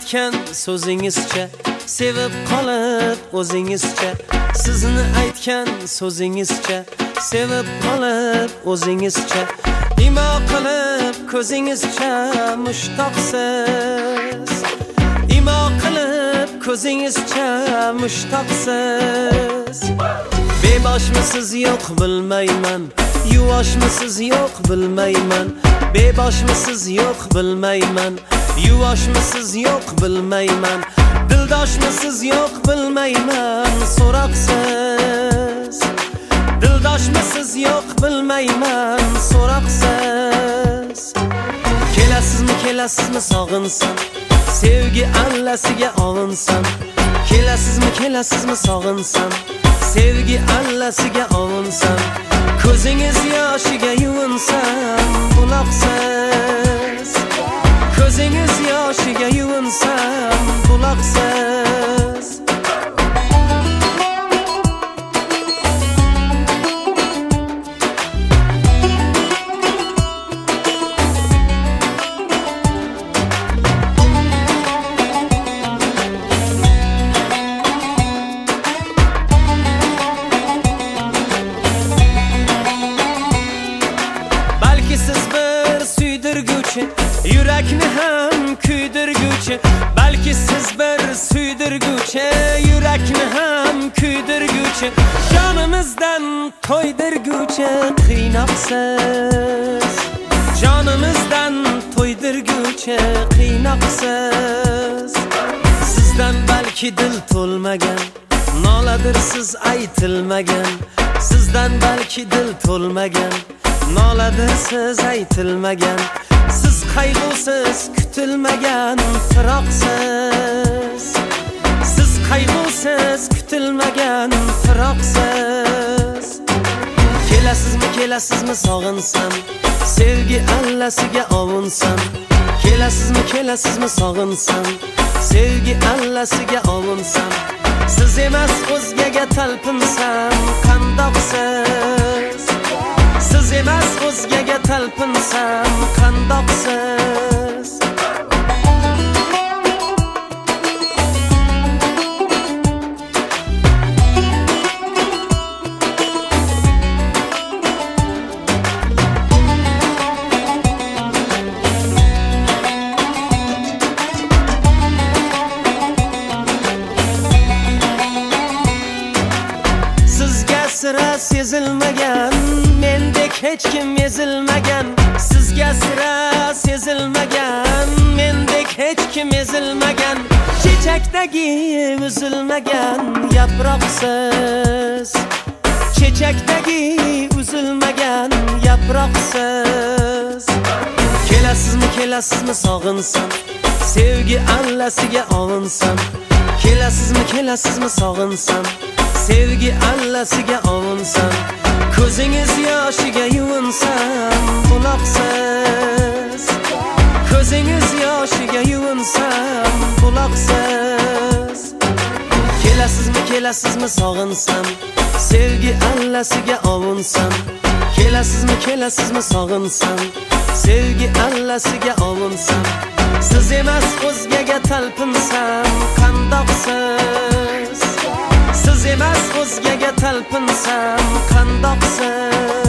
aytgan so'zingizcha sevib qolib o'zingizcha, sizni aytgan so'zingizcha sevib qolib o'zingizcha, imo qilib ko'zingizcha mushtoqsiz, imo qilib ko'zingizcha mushtoqsiz. Beboshmisiz yo'q bilmayman, yuvoshmisiz yo'q bilmayman, beboshmisiz yo'q bilmayman, yuvoshmisiz yo'q bilmayman, dildoshmisiz yo'q bilmayman, so'roqsiz, dildoshmisiz yo'q bilmayman, so'roqsiz. Kelasizmi sog'insam, sevgi allasiga ovinsam, kelasizmi sog'insam, sevgi allasiga ovinsam, ko'zingiz yoshiga yuvinsam, buloqsiz, ko'zingiz yoshiga yuvinsam, buloqsiz. Yurakni ham kuydirguchi, balki siz bir suydirguchi, yurakni ham kuydirguchi, jonimizdan to'ydirguchi, qiynoqsiz, jonimizdan to'ydirguchi, qiynoqsiz. Sizdan balki dil to'lmagan, noladir siz aytilmagan, sizdan balki dil to'lmagan, noladir siz aytilmagan, siz qayg'usiz kutilmagan firoqsiz, siz qayg'usiz kutilmagan firoqsiz. Kelasizmi sog'insam, sevgi allasiga ovunsam, kelasizmi sog'insam, sevgi allasiga ovunsam, siz emas o'zgaga talpinsam, qandoqsiz, siz emas o'zgaga talpinsam, qandoqsiz. Sizga sira sezilmagan, mendek hech kim ezilmagan, sizga sira sezilmagan, mendek hech kim ezilmagan, chechakdagi uzilmagan yaproqsiz, chechakdagi uzilmagan yaproqsiz. Kelasizmi sog'insam, sevgi allasiga ovinsam, kelasizmi sog'insam, sevgi allasiga ovinsam, ko'zingiz yoshiga yuvinsam, buloqsiz, ko'zingiz yoshiga yuvinsam, buloqsiz. Kelasizmi sog'insam, sevgi allasiga ovinsam, kelasizmi sog'insam, sevgi allasiga ovinsam, siz emas o'zgaga talpinsam, qandoqsiz, siz emas o'zgaga talpinsam, qandoqsiz.